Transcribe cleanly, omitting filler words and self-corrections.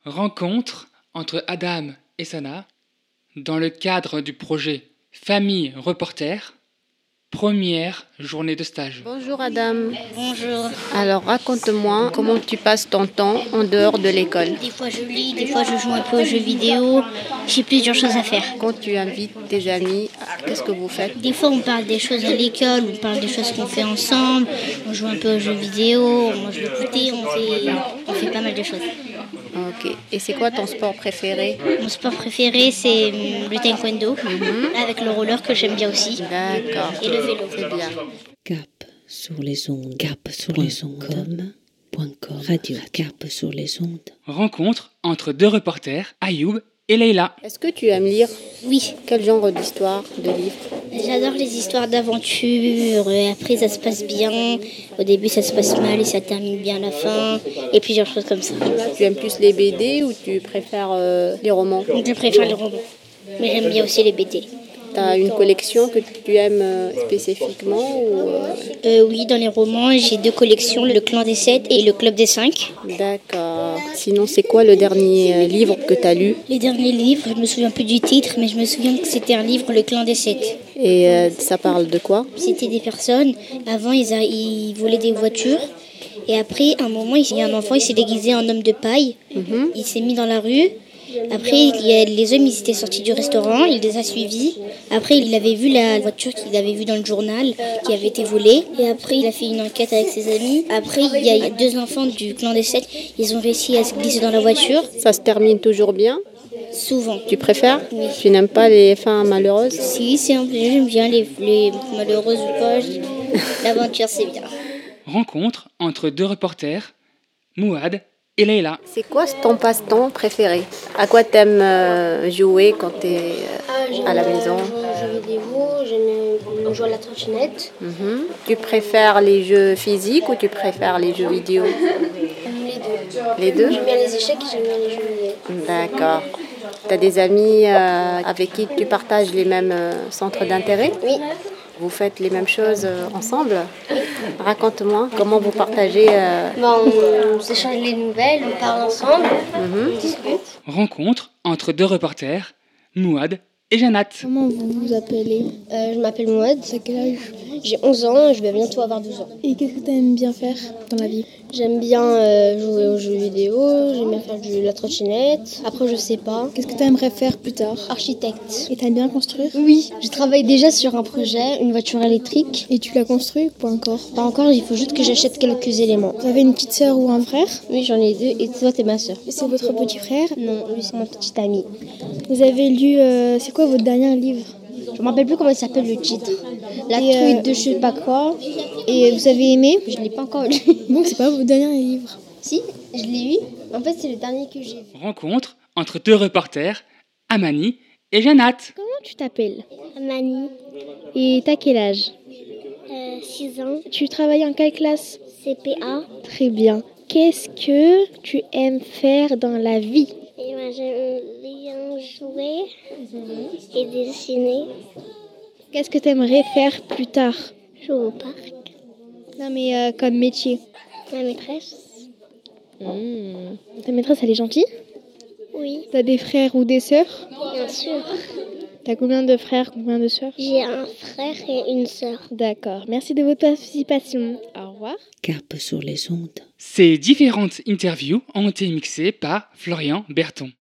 Rencontre entre Adam et Sana dans le cadre du projet Famille Reporter, première journée de stage. Bonjour Adam. Bonjour. Alors raconte-moi comment tu passes ton temps en dehors de l'école. Des fois je lis, des fois je joue un peu aux jeux vidéo. J'ai plusieurs choses à faire. Quand tu invites tes amis, qu'est-ce que vous faites? Des fois on parle des choses à l'école, on parle des choses qu'on fait ensemble. On joue un peu aux jeux vidéo, on mange le goûter, on fait pas mal de choses. Ok. Et c'est quoi ton sport préféré? Mon sport préféré c'est le taekwondo, avec le roller que j'aime bien aussi. D'accord. Et le vélo. C'est bien. Cap sur les ondes. Cap sur les ondes. .com. Radio Cap sur les ondes. Rencontre entre deux reporters, Ayoub et Leïla. Est-ce que tu aimes lire? Oui, Quel genre d'histoire, de livre? j'adore les histoires d'aventure. Après ça se passe bien. Au début ça se passe mal et ça termine bien à la fin. Et plusieurs choses comme ça. Tu aimes plus les BD ou tu préfères les romans? Je préfère les romans. Mais j'aime bien aussi les BD. Tu as une collection que tu aimes spécifiquement ou, Oui, dans les romans, j'ai 2 collections, le Clan des 7 et le Club des 5. D'accord. Sinon, c'est quoi le dernier livre que tu as lu? Les derniers livres, je me souviens plus du titre, mais je me souviens que c'était un livre, le Clan des 7. Et ça parle de quoi? C'était des personnes, avant ils volaient des voitures. Et après, à un moment, il y a un enfant, il s'est déguisé en homme de paille. Il s'est mis dans la rue. Après, les hommes, ils étaient sortis du restaurant, il les a suivis. Après, il avait vu la voiture qu'il avait vue dans le journal, qui avait été volée. Et après, il a fait une enquête avec ses amis. Après, il y a 2 enfants du clan des 7, ils ont réussi à se glisser dans la voiture. Ça se termine toujours bien? Souvent. Tu préfères? Oui. Tu n'aimes pas les fins malheureuses? Si, c'est un peu, j'aime bien les malheureuses ou pas. L'aventure, c'est bien. Rencontre entre deux reporters, Mouad et Leïla. C'est quoi ton passe-temps préféré? À quoi t'aimes jouer quand tu es à la maison? J'aime jouer aux jeux vidéo, j'aime jouer à la trottinette. Tu préfères les jeux physiques ou tu préfères les jeux vidéo? Les deux. Les deux? J'aime bien les échecs et j'aime bien les jeux vidéo. D'accord. Tu as des amis avec qui tu partages les mêmes centres d'intérêt? Oui. Vous faites les mêmes choses ensemble? Raconte-moi comment vous partagez. On s'échange les nouvelles, on parle ensemble, on discute. Rencontre entre deux reporters, Mouad et Janat. Comment vous vous appelez? Je m'appelle Mouad, À quel âge? j'ai 11 ans et je vais bientôt avoir 12 ans. Et qu'est-ce que tu aimes bien faire dans la vie? J'aime bien jouer aux jeux vidéo, j'aime bien faire de la trottinette. Après, je sais pas. Qu'est-ce que tu aimerais faire plus tard? Architecte. Et t'aimes bien construire? Oui, je travaille déjà sur un projet, une voiture électrique. Et tu l'as construit ou pas encore? Pas encore, il faut juste que j'achète quelques éléments. Vous avez une petite sœur ou un frère? Oui, j'en ai 2 et toi, t'es ma sœur. Et c'est votre petit frère? Non, lui, c'est mon petit ami. Vous avez lu, c'est quoi votre dernier livre? Je me rappelle plus comment il s'appelle le titre. La Et, truite de je sais pas quoi. Et vous avez aimé? Je l'ai pas encore lu. Donc c'est pas votre dernier livre. Si, je l'ai eu. En fait, c'est le dernier que j'ai vu. Rencontre entre deux reporters, Amani et Janat. Comment tu t'appelles? Mani, Et t'as quel âge? 6 ans, Tu travailles en quelle classe? CPA. Très bien. Qu'est-ce que tu aimes faire dans la vie? Et moi, j'aime bien jouer et dessiner. Qu'est-ce que tu aimerais faire plus tard? Jouer au parc. Non mais comme métier. Ma maîtresse. Ta maîtresse elle est gentille? Oui, T'as des frères ou des sœurs? bien sûr. T'as combien de frères, combien de sœurs? J'ai un frère et une sœur. D'accord, merci de votre participation. Au revoir. Cap sur les ondes. Ces différentes interviews ont été mixées par Florian Berton.